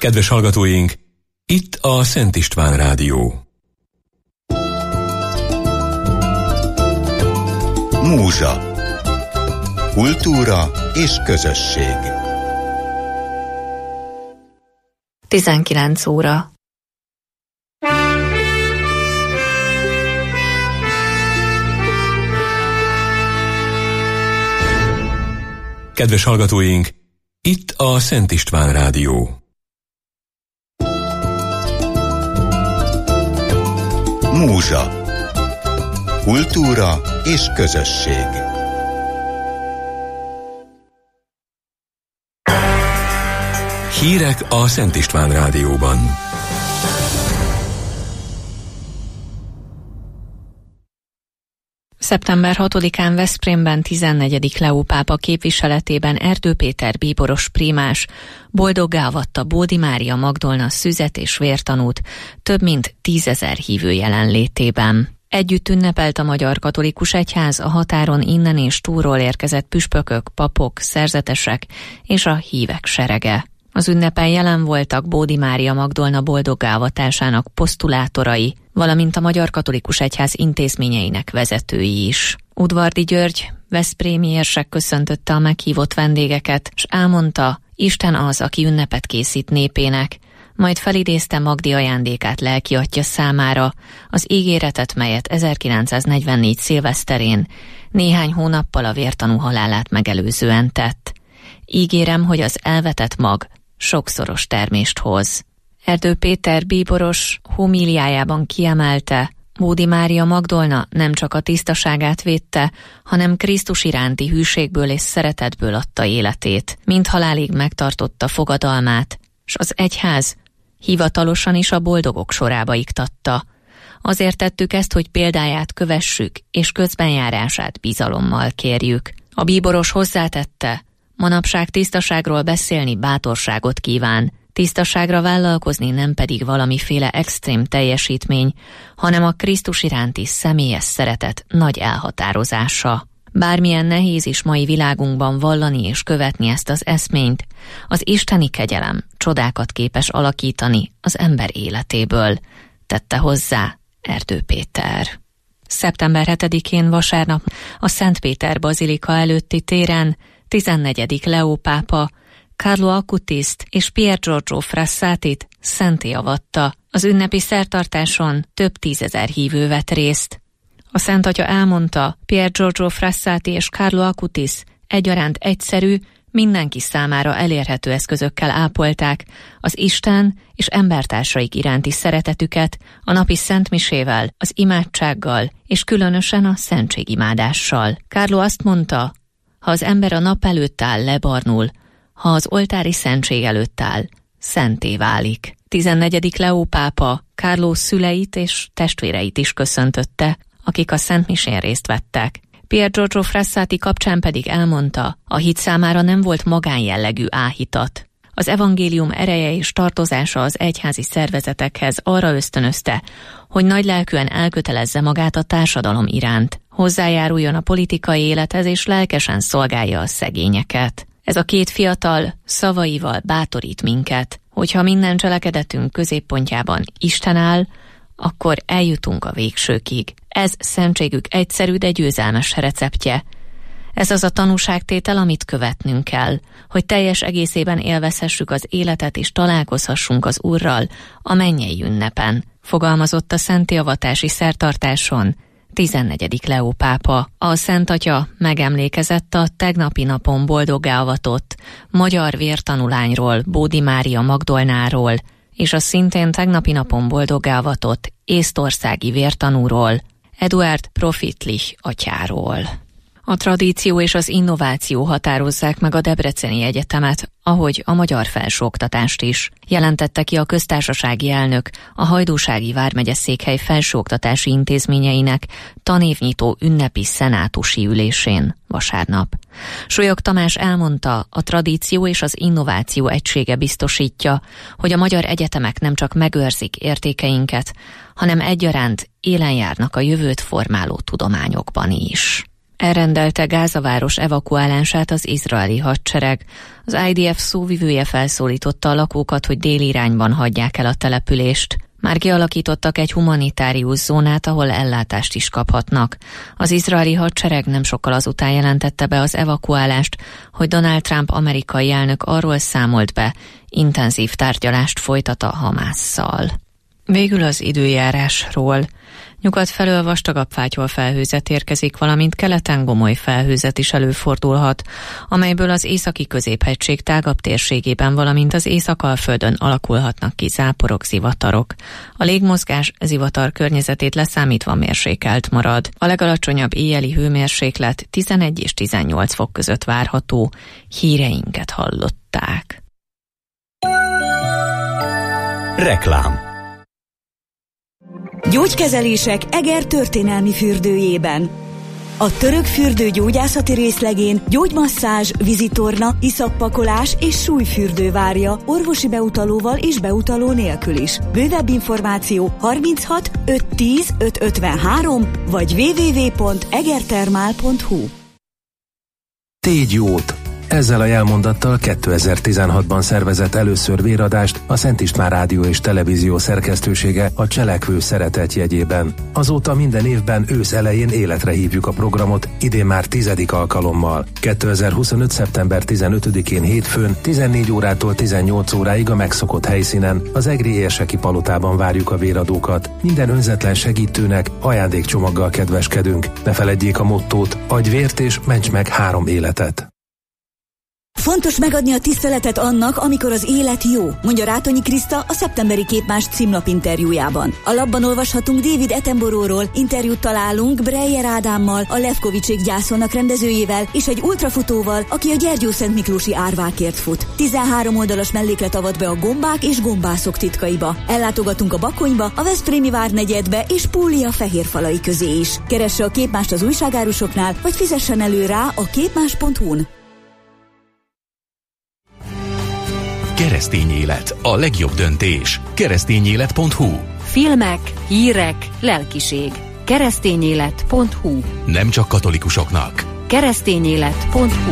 Kedves hallgatóink, itt a Szent István Rádió. Múzsa. Kultúra és közösség. 19 óra. Kedves hallgatóink, itt a Szent István Rádió. Múzsa. Kultúra és közösség. Hírek a Szent István Rádióban. Szeptember 6-án Veszprémben 14. Leó pápa képviseletében Erdő Péter bíboros prímás boldoggá avatta Bódi Mária Magdolna szüzet és vértanút több mint 10 000 hívő jelenlétében. Együtt ünnepelt a Magyar Katolikus Egyház, a határon innen és túlról érkezett püspökök, papok, szerzetesek és a hívek serege. Az ünnepen jelen voltak Bódi Mária Magdolna boldoggá avatásának posztulátorai, valamint a Magyar Katolikus Egyház intézményeinek vezetői is. Udvardi György, veszprémi érsek köszöntötte a meghívott vendégeket, s elmondta, Isten az, aki ünnepet készít népének, majd felidézte Magdi ajándékát lelki atya számára, az ígéretet, melyet 1944 szilveszterén, néhány hónappal a vértanú halálát megelőzően tett. Ígérem, hogy az elvetett mag sokszoros termést hoz. Erdő Péter bíboros homíliájában kiemelte, Bódi Mária Magdolna nem csak a tisztaságát védte, hanem Krisztus iránti hűségből és szeretetből adta életét, mind halálig megtartotta fogadalmát, s az egyház hivatalosan is a boldogok sorába iktatta. Azért tettük ezt, hogy példáját kövessük, és közbenjárását bizalommal kérjük. A bíboros hozzátette, manapság tisztaságról beszélni bátorságot kíván, tisztaságra vállalkozni nem pedig valamiféle extrém teljesítmény, hanem a Krisztus iránti személyes szeretet nagy elhatározása. Bármilyen nehéz is mai világunkban vallani és követni ezt az eszményt, az isteni kegyelem csodákat képes alakítani az ember életéből, tette hozzá Erdő Péter. Szeptember 7-én vasárnap a Szent Péter bazilika előtti téren 14. Leó pápa Carlo Acutiszt és Pier Giorgio Frassatit szentté avatta. Az ünnepi szertartáson több 10 000 hívő vett részt. A Szent Atya elmondta, Pier Giorgio Frassati és Carlo Acutis egyaránt egyszerű, mindenki számára elérhető eszközökkel ápolták az Isten és embertársaik iránti szeretetüket a napi szentmisével, az imádsággal és különösen a szentségimádással. Carlo azt mondta, ha az ember a nap előtt áll, lebarnul, ha az oltári szentség előtt áll, szentté válik. 14. Leó pápa Carlo szüleit és testvéreit is köszöntötte, akik a szentmisén részt vettek. Pier Giorgio Frassati kapcsán pedig elmondta, a hit számára nem volt magánjellegű áhítat. Az evangélium ereje és tartozása az egyházi szervezetekhez arra ösztönözte, hogy nagylelkűen elkötelezze magát a társadalom iránt, hozzájáruljon a politikai élethez és lelkesen szolgálja a szegényeket. Ez a két fiatal szavaival bátorít minket, hogyha minden cselekedetünk középpontjában Isten áll, akkor eljutunk a végsőkig. Ez szentségük egyszerű, de győzelmes receptje. Ez az a tanúságtétel, amit követnünk kell, hogy teljes egészében élvezhessük az életet és találkozhassunk az Úrral a mennyei ünnepen, fogalmazott a szenttéavatási szertartáson 14. Leó pápa. A Szent Atya megemlékezett a tegnapi napon boldoggá avatott magyar vértanulányról, Bódi Mária Magdolnáról, és a szintén tegnapi napon boldoggá avatott észtországi vértanúról, Eduard Profitlich atyáról. A tradíció és az innováció határozzák meg a Debreceni Egyetemet, ahogy a magyar felsőoktatást is, jelentette ki a köztársasági elnök a Hajdúsági vármegye székhely felsőoktatási intézményeinek tanévnyitó ünnepi szenátusi ülésén vasárnap. Solyog Tamás elmondta, a tradíció és az innováció egysége biztosítja, hogy a magyar egyetemek nem csak megőrzik értékeinket, hanem egyaránt élen járnak a jövőt formáló tudományokban is. Elrendelte Gáza város evakuálását az izraeli hadsereg. Az IDF szóvivője felszólította a lakókat, hogy déli irányban hagyják el a települést. Már kialakítottak egy humanitárius zónát, ahol ellátást is kaphatnak. Az izraeli hadsereg nem sokkal azután jelentette be az evakuálást, hogy Donald Trump amerikai elnök arról számolt be, intenzív tárgyalást folytat a Hamásszal. Végül az időjárásról. Nyugat felől vastagabb fátyol felhőzet érkezik, valamint keleten gomoly felhőzet is előfordulhat, amelyből az északi középhegység tágabb térségében, valamint az Észak-Alföldön alakulhatnak ki záporok, zivatarok. A légmozgás zivatar környezetét leszámítva mérsékelt marad. A legalacsonyabb éjjeli hőmérséklet 11 és 18 fok között várható. Híreinket hallották. Reklám. Gyógykezelések Eger történelmi fürdőjében. A török fürdő gyógyászati részlegén gyógymasszázs, vízitorna, iszappakolás és súlyfürdő várja orvosi beutalóval és beutaló nélkül is. Bővebb információ 36 510 553 vagy www.egertermál.hu. Tégy jót! Ezzel a jelmondattal 2016-ban szervezett először véradást a Szent István Rádió és Televízió szerkesztősége a Cselekvő Szeretet jegyében. Azóta minden évben ősz elején életre hívjuk a programot, idén már 10. alkalommal. 2025. szeptember 15-én hétfőn 14 órától 18 óráig a megszokott helyszínen, az egri érseki palotában várjuk a véradókat. Minden önzetlen segítőnek ajándékcsomaggal kedveskedünk. Ne feledjék a mottót: adj vért és ments meg 3 életet. Fontos megadni a tiszteletet annak, amikor az élet jó, mondja Rátonyi Kriszta a szeptemberi Képmás címlap interjújában. A labban olvashatunk David Attenborough-ról, interjút találunk Breyer Ádámmal, a Levkovicsék gyászolnak rendezőjével, és egy ultrafutóval, aki a Gyergyószentmiklósi árvákért fut. 13 oldalas melléklet avat be a gombák és gombászok titkaiba. Ellátogatunk a Bakonyba, a Veszprémi várnegyedbe és Púlia fehérfalai közé is. Keresse a Képmást az újságárusoknál, vagy fizessen elő rá a képmás.hu-n. Keresztény élet, a legjobb döntés. Keresztényélet.hu. Filmek, hírek, lelkiség. Keresztényélet.hu. Nem csak katolikusoknak. Keresztényélet.hu.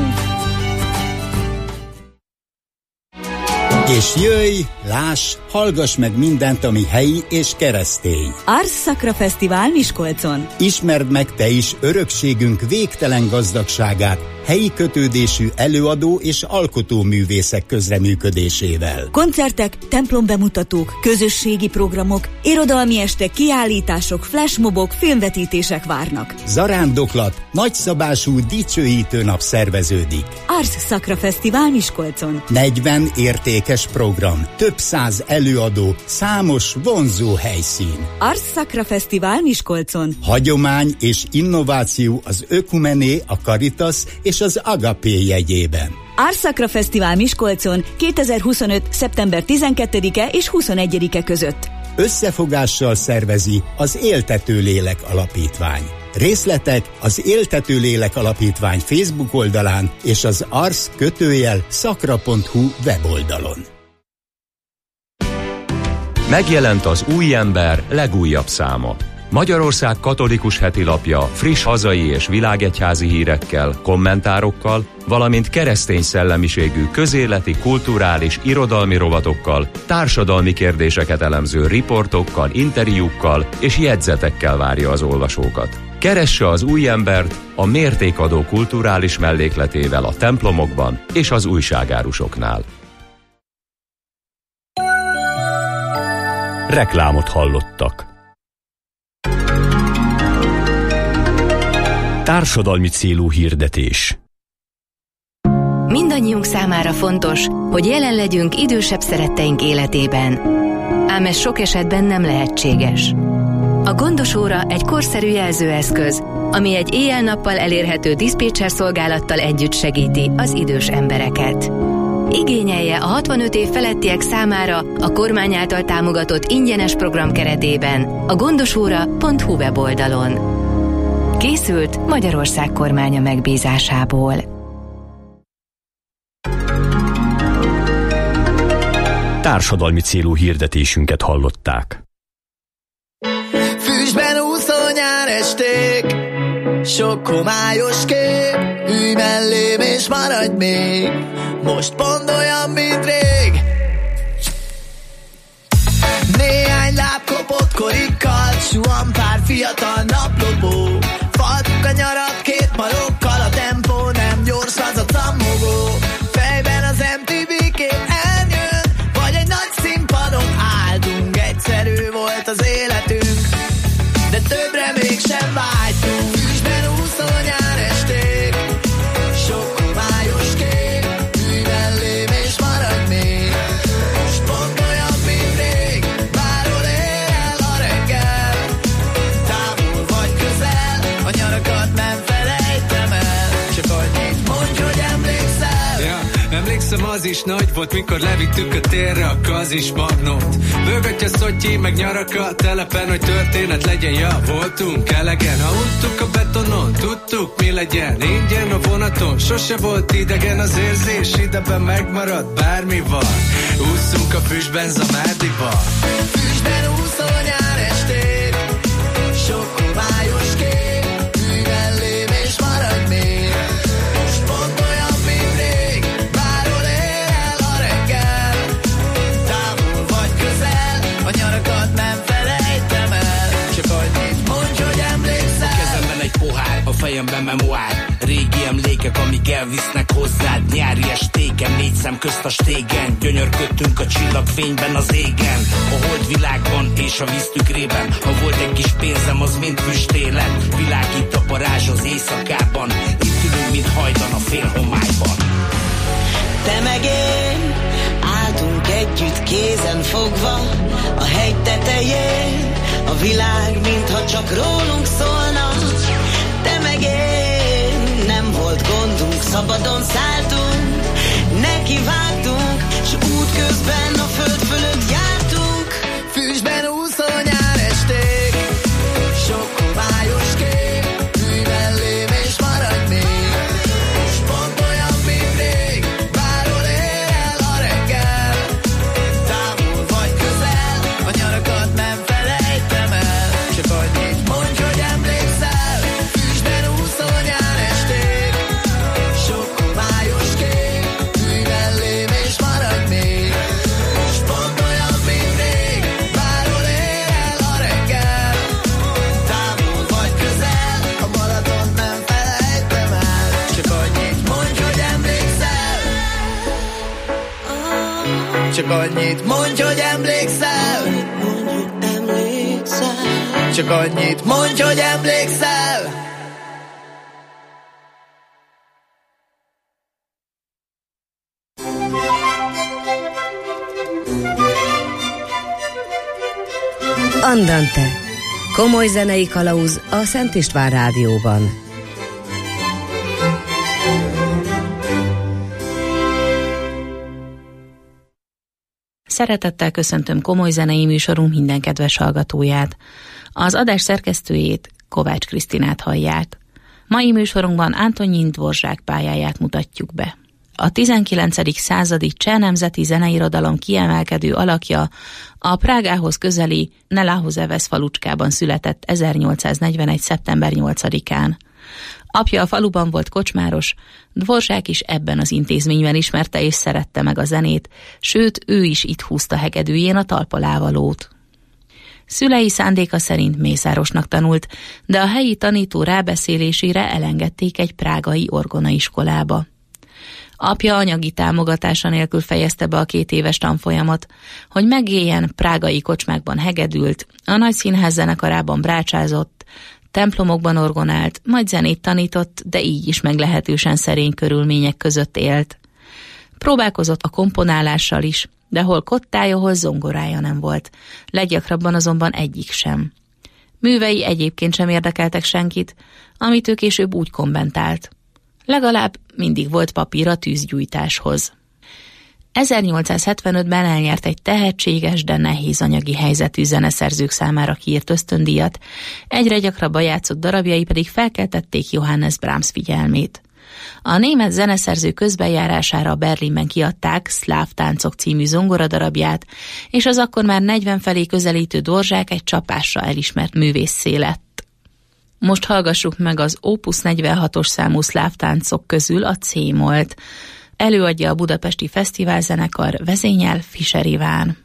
És jöjj, láss, hallgass meg mindent, ami helyi és keresztény. Ars Sacra Fesztivál Miskolcon. Ismerd meg te is örökségünk végtelen gazdagságát, helyi kötődésű előadó és alkotóművészek közreműködésével. Koncertek, templombemutatók, közösségi programok, irodalmi estek, kiállítások, flashmobok, filmvetítések várnak. Zarándoklat, nagyszabású dicsőítő nap szerveződik. Ars Sacra Fesztivál Miskolcon. 40 értékes program, több 100 előadó, számos vonzó helyszín. Ars Sacra Fesztivál Miskolcon. Hagyomány és innováció az Ökumené, a Caritas és az Agapé jegyében. Ars Sacra Fesztivál Miskolcon 2025. szeptember 12-e és 21-e között. Összefogással szervezi az Éltető Lélek Alapítvány. Részletek az Éltető Lélek Alapítvány Facebook oldalán és az ars-sacra.hu weboldalon. Megjelent az Új Ember legújabb száma. Magyarország katolikus hetilapja friss hazai és világegyházi hírekkel, kommentárokkal, valamint keresztény szellemiségű közéleti, kulturális, irodalmi rovatokkal, társadalmi kérdéseket elemző riportokkal, interjúkkal és jegyzetekkel várja az olvasókat. Keresse az Új Embert a mértékadó kulturális mellékletével a templomokban és az újságárusoknál. Reklámot hallottak. Társadalmi célú hirdetés. Mindannyiunk számára fontos, hogy jelen legyünk idősebb szeretteink életében. Ám ez sok esetben nem lehetséges. A gondosóra egy korszerű jelzőeszköz, ami egy éjjel-nappal elérhető diszpécser szolgálattal együtt segíti az idős embereket. Igényelje a 65 év felettiek számára a kormány által támogatott ingyenes program keretében a gondosóra.hu weboldalon. Készült Magyarország kormánya megbízásából. Társadalmi célú hirdetésünket hallották. Füstben úszó nyáresték, sok homályos kép, ülj mellém és maradj még, most pont olyan, mint rég. Néhány láb kopott korikkal, suhan pár fiatal naplopó, faltuk a nyarat két marokkal, a tempó nem gyors, az a cammogó. Fejben az MTV kép elnyőn, vagy egy nagy színpadon álltunk. Egyszerű volt az életünk, de többre mégsem vágytunk. Füstben úszó nyáresték, sok homályos kép, ülj mellém és maradj még, most pont olyan, mint rég. Bárhol ér el a reggel, távol vagy közel, a nyarakat nem felejtem el, csak annyit mondj, hogy emlékszel. Ja, emlékszem, az is nagy volt, mikor levittük a térre a kazis magnót. Bőgatja Szotyi, meg nyarak a telepen, hogy történet legyen, ja, voltunk elegen. Ha untuk a betonon, tudtuk, mi legyen, ingyen a vonaton, sose volt idegen az érzés, ideben megmarad, bármi van. Ússzunk a füstben, Zamádiba. Füstben úszó nyáresték, sok homályos kép, ülj mellém és maradj még, most pont olyan, mint rég. Bárhol ér el a reggel, távol vagy közel, a nyarakat nem felejtem el, csak annyit mondj, hogy emlékszel. A kezemben egy pohár, a fejemben memoár, régi emlékek, amik elvisznek hozzád. Nyári estéken, 4 szem közt a stégen, gyönyörködtünk a csillagfényben az égen, a holdvilágban és a víz tükrében. Ha volt egy kis pénzem, az mind füstélet, világít a parázs az éjszakában, itt ülünk, mint hajdan a félhomályban. Te meg én álltunk együtt kézen fogva, a hegy tetején, a világ mintha csak rólunk szólna. Te meg én, nem volt gondunk, szabadon szálltunk, nekivágtunk, s útközben a föld fölött jártunk. Füstben úszó nyáresték, sok homályos kép, ülj mellém és maradj még, most pont olyan, mint rég. Bárhol ér el a reggel, távol vagy közel, a nyarakat nem felejtem el, csak annyit mondj, hogy emlékszel. Füstben úszó nyáresték, sok homályos kép, ülj mellém és maradj még, most pont olyan, mint rég. Bárhol ér el a reggel, távol vagy közel, a Balatont nem felejtem el, csak annyit mondj, hogy emlékszel. Csak annyit mondj, hogy emlékszel. Csak annyit mondj, hogy emlékszel. Andante. Komoly zenei kalauz a Szent István Rádióban. Szeretettel köszöntöm komoly zenei műsorunk minden kedves hallgatóját. Az adás szerkesztőjét, Kovács Krisztinát hallják. Mai műsorunkban Antonín Dvorzsák pályáját mutatjuk be. A 19. századi cseh nemzeti zeneirodalom kiemelkedő alakja a Prágához közeli Neláhozevesz falucskában született 1841. szeptember 8-án. Apja a faluban volt kocsmáros, Dvorzsák is ebben az intézményben ismerte és szerette meg a zenét, sőt, ő is itt húzta hegedűjén a talpalávalót. Szülei szándéka szerint mészárosnak tanult, de a helyi tanító rábeszélésére elengedték egy prágai orgonaiskolába. Apja anyagi támogatása nélkül fejezte be a 2 éves tanfolyamot, hogy megéljen, prágai kocsmákban hegedült, a nagy színház zenekarában brácsázott, templomokban orgonált, majd zenét tanított, de így is meglehetősen szerény körülmények között élt. Próbálkozott a komponálással is, de hol kottája, hol zongorája nem volt, leggyakrabban azonban egyik sem. Művei egyébként sem érdekeltek senkit, amit ő később úgy kommentált. Legalább mindig volt papír a tűzgyújtáshoz. 1875-ben elnyert egy tehetséges, de nehéz anyagi helyzetű zeneszerzők számára kiírt ösztöndíjat, egyre gyakrabban játszott darabjai pedig felkeltették Johannes Brahms figyelmét. A német zeneszerző közbenjárására Berlinben kiadták Szláv táncok című zongoradarabját, és az akkor már 40 felé közelítő Dvorzsák egy csapásra elismert művésszé lett. Most hallgassuk meg az Opus 46-os számú szlávtáncok közül a C-molt. Előadja a Budapesti Fesztiválzenekar, vezényel Fischer Iván.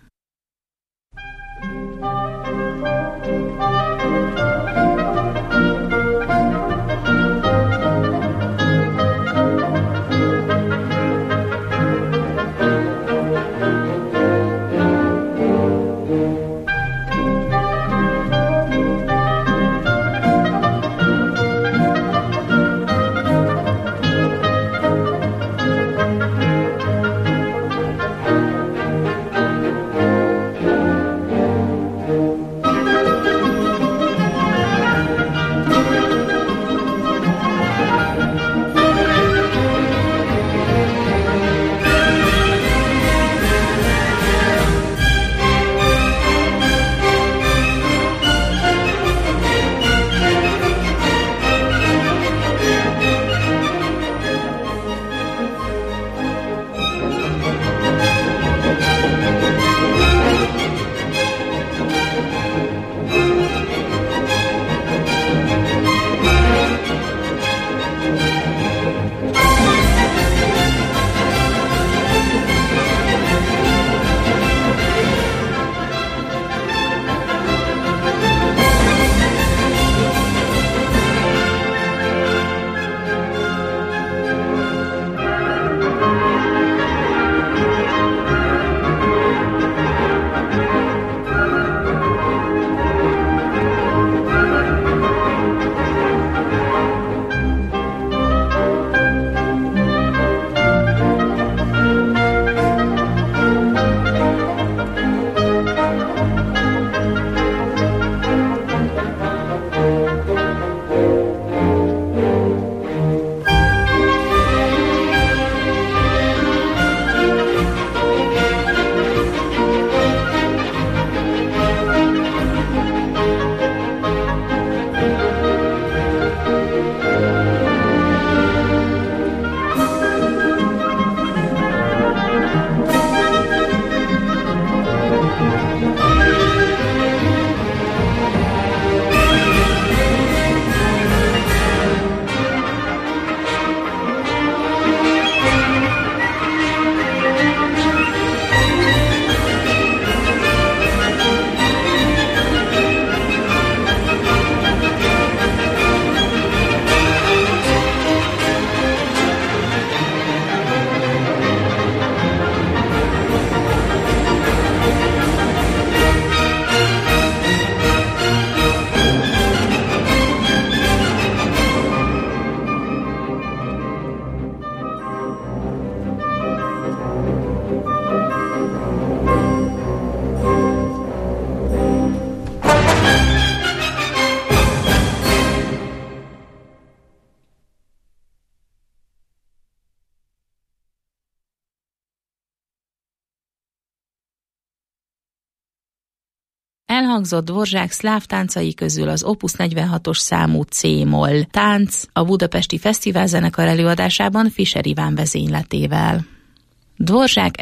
Elhangzott Dvorzsák szláv táncai közül az Opus 46-os számú C-moll tánc a Budapesti Fesztiválzenekar előadásában Fischer Iván vezényletével. Dvorzsák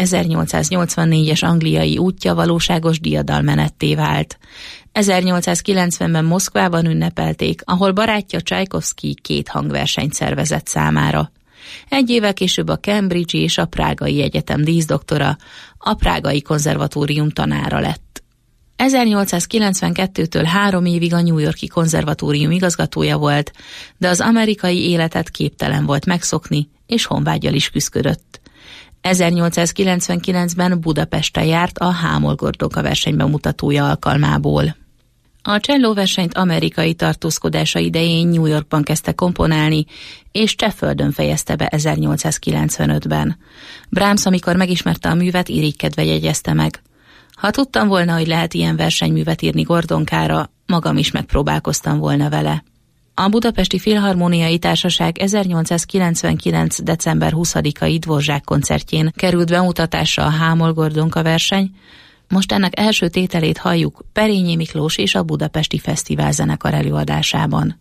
1884-es angliai útja valóságos diadalmenetté vált. 1890-ben Moszkvában ünnepelték, ahol barátja Csajkovszky 2 hangversenyt szervezett számára. Egy évvel később a Cambridge-i és a Prágai Egyetem díszdoktora, a Prágai Konzervatórium tanára lett. 1892-től 3 évig a New York-i konzervatórium igazgatója volt, de az amerikai életet képtelen volt megszokni, és honvággyal is küszködött. 1899-ben Budapesten járt a Hámol-Gordonka verseny bemutatója alkalmából. A csellóversenyt amerikai tartózkodása idején New Yorkban kezdte komponálni, és Csehföldön fejezte be 1895-ben. Brahms, amikor megismerte a művet, irigykedve jegyezte meg. Ha tudtam volna, hogy lehet ilyen versenyművet írni Gordonkára, magam is megpróbálkoztam volna vele. A Budapesti Filharmóniai Társaság 1899. december 20-ai Dvorzsák koncertjén került bemutatásra a Hámol-Gordonka verseny. Most ennek első tételét halljuk Perényi Miklós és a Budapesti Fesztiválzenekar előadásában.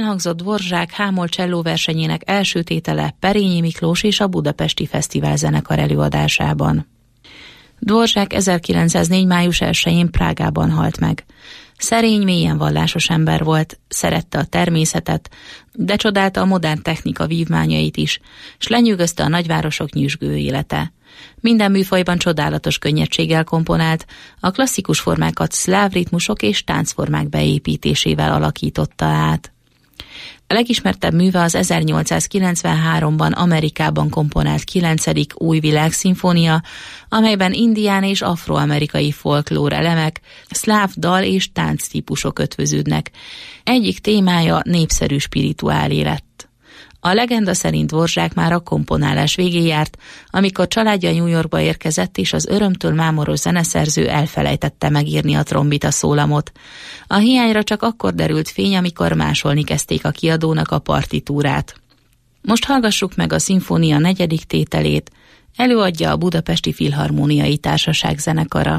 elhangzott Dvorzsák hámol cselló versenyének első tétele Perényi Miklós és a Budapesti Fesztivál zenekar előadásában. Dvorzsák 1904. május 1-én Prágában halt meg. Szerény, mélyen vallásos ember volt, szerette a természetet, de csodálta a modern technika vívmányait is, s lenyűgözte a nagyvárosok nyüzsgő élete. Minden műfajban csodálatos könnyedséggel komponált, a klasszikus formákat szláv ritmusok és táncformák beépítésével alakította át. A legismertebb műve az 1893-ban Amerikában komponált 9. új világszimfónia, amelyben indián és afroamerikai folklór elemek, szláv dal és tánc típusok ötvöződnek. Egyik témája népszerű spirituálé lett. A legenda szerint Dvorzsák már a komponálás végén járt, amikor családja New Yorkba érkezett, és az örömtől mámoros zeneszerző elfelejtette megírni a trombita szólamot. A hiányra csak akkor derült fény, amikor másolni kezdték a kiadónak a partitúrát. Most hallgassuk meg a szimfónia 4. tételét, előadja a Budapesti Filharmóniai Társaság zenekara.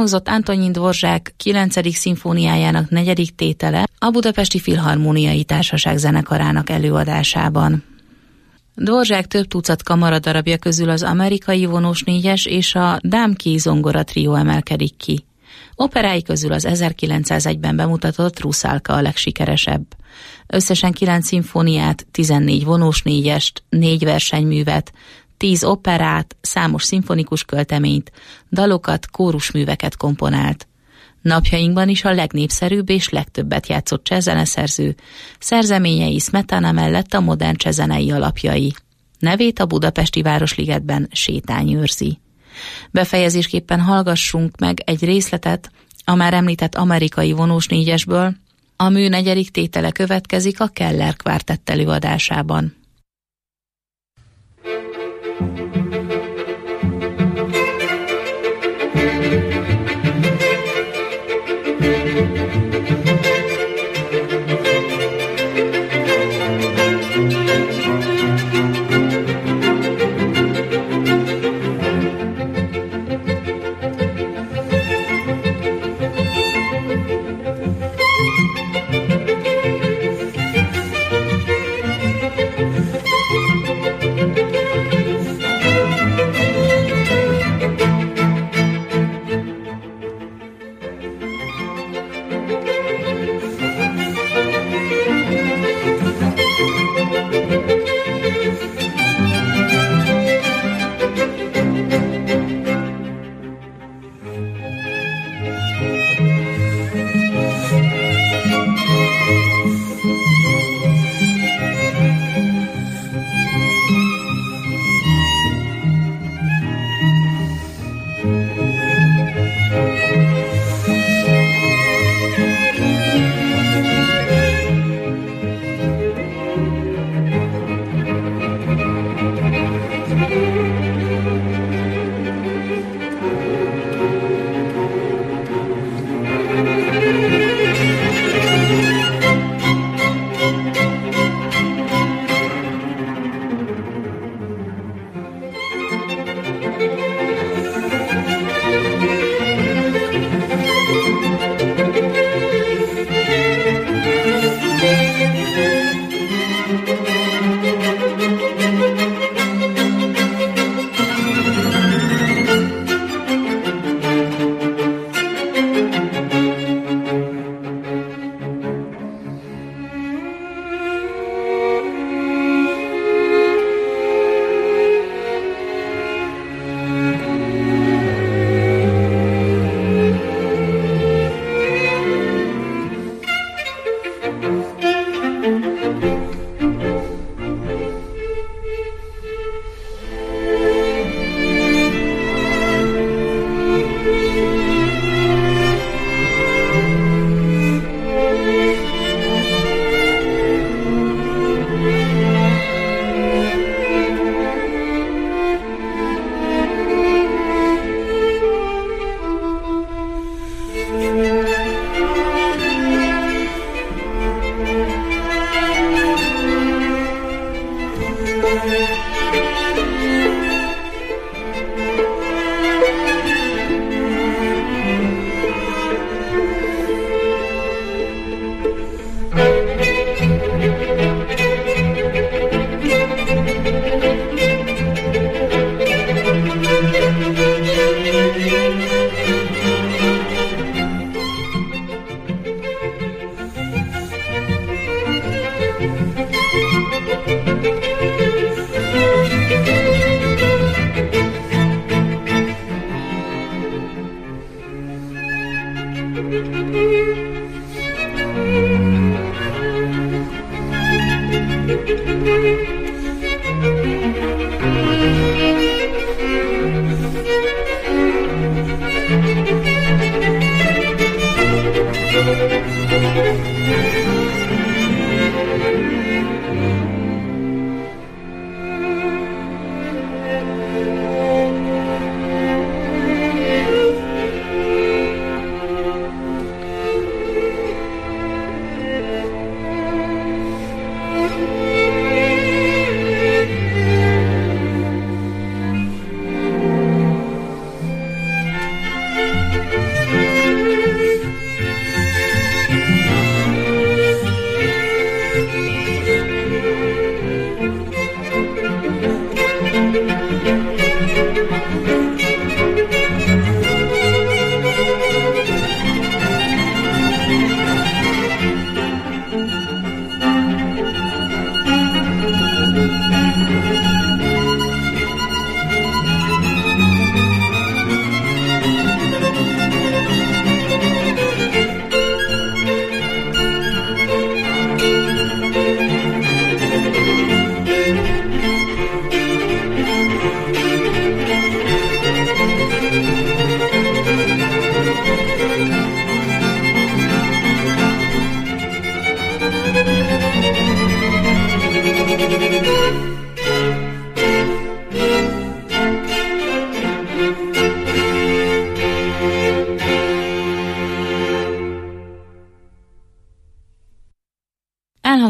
Elhangzott Antonín Dvořák 9. szimfóniájának 4. tétele a Budapesti Filharmóniai Társaság zenekarának előadásában. Dvořák több tucat kamaradarabja közül az Amerikai vonós négyes és a Dámki zongora trió emelkedik ki. Operái közül az 1901-ben bemutatott Ruszálka a legsikeresebb. Összesen 9 szimfóniát, 14 vonós négyest, 4 versenyművet, 10 operát, számos szimfonikus költeményt, dalokat, kórusműveket komponált. Napjainkban is a legnépszerűbb és legtöbbet játszott csehzeneszerző, szerzeményei Smetana mellett a modern csehzenei alapjai. Nevét a budapesti Városligetben sétány őrzi. Befejezésképpen hallgassunk meg egy részletet a már említett Amerikai vonós négyesből, a mű 4. tétele következik a Keller Kvártett előadásában.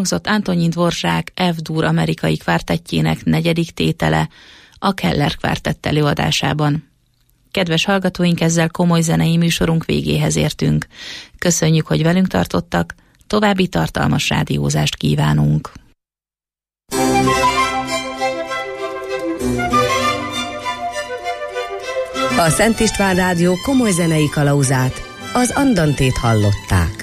Elhangzott Antonin Dvorak F-dur amerikai kvártettjének 4. tétele a Keller kvártett előadásában. Kedves hallgatóink, ezzel komoly zenei műsorunk végéhez értünk. Köszönjük, hogy velünk tartottak, további tartalmas rádiózást kívánunk. A Szent István Rádió komoly zenei kalauzát, az Andantét hallották.